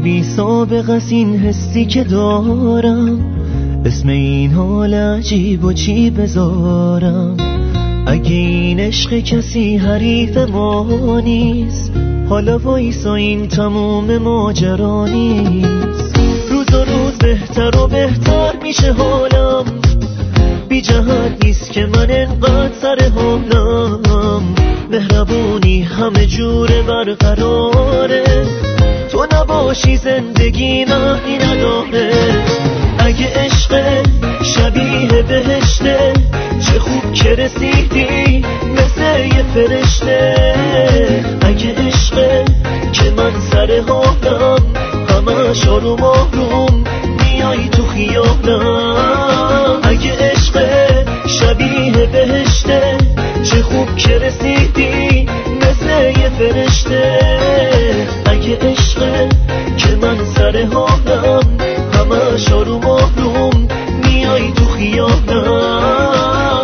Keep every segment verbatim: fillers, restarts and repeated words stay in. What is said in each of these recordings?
بی سابق از این حسی که دارم، اسم این حال عجیب و چی بذارم. اگه این عشق کسی حریف ما نیست، حالا وایسا این تموم ماجرا نیست. روز و روز بهتر و بهتر میشه حالم، بی جهت نیست که من انقدر سر حالم. مهربونی همه جوره برقراره، تو نباشی زندگی معنی نداره. اگه عشق شبیه بهشته، چه خوب که رسیدی مثل یه فرشته. اگه عشق که من سر حالم، همش آروم آروم میای تو خیالم. اگه عشق شبیه بهشته، چه خوب که رسیدی مثل یه فرشته. اگه عشق که من سر حالم، همش آروم آروم میای تو خیالم.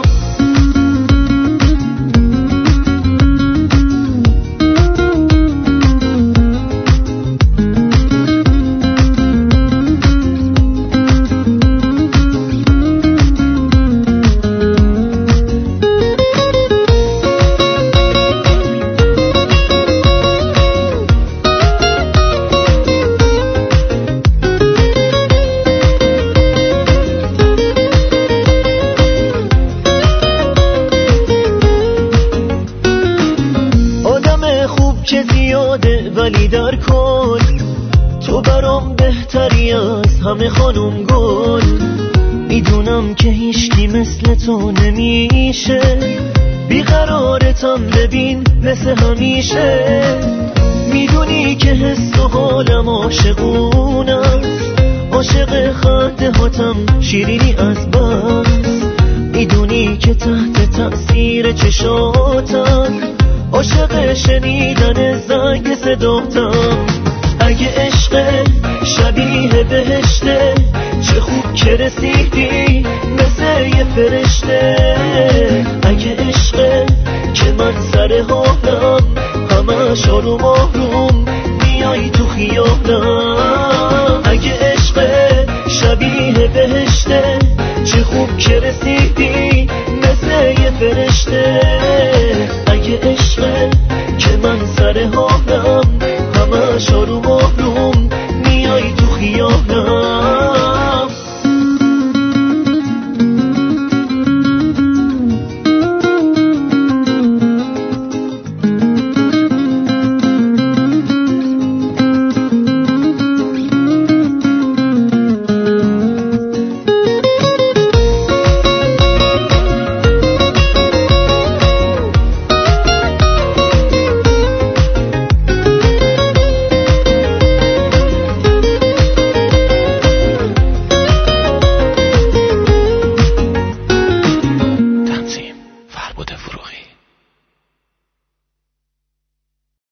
که زیاده ولی در کل، تو برام بهتری از همه خانوم گل. میدونم که هیچکی مثل تو نمیشه، بیقرارتم ببین مثل همیشه. میدونی که حس و حالم عاشقون است، عاشق خنده هاتم شیرینی از بس. میدونی که تحت تأثیر چشاتم، عاشق شنیدن زنگ صداتم. اگه عشق شبیه بهشته، چه خوب که رسیدی مثل یه فرشته. اگه عشق که من سر حالم، همش آروم آروم میای تو خیالم. اگه عشق شبیه بهشته، چه خوب که رسیدی مثل یه فرشته. اگه عشق که من سر حالم، همش آروم آروم